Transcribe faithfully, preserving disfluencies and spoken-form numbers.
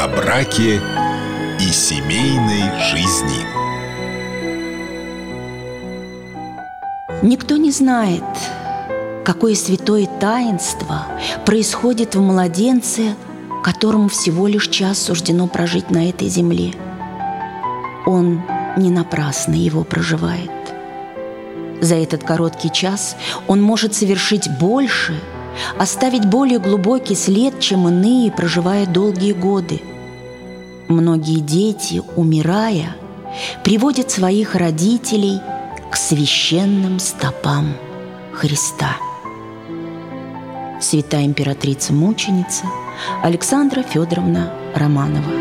О браке и семейной жизни. Никто не знает, какое святое таинство происходит в младенце, которому всего лишь час суждено прожить на этой земле. Он не напрасно его проживает. За этот короткий час он может совершить больше, оставить более глубокий след, чем иные, проживая долгие годы. Многие дети, умирая, приводят своих родителей к священным стопам Христа. Святая императрица-мученица Александра Федоровна Романова.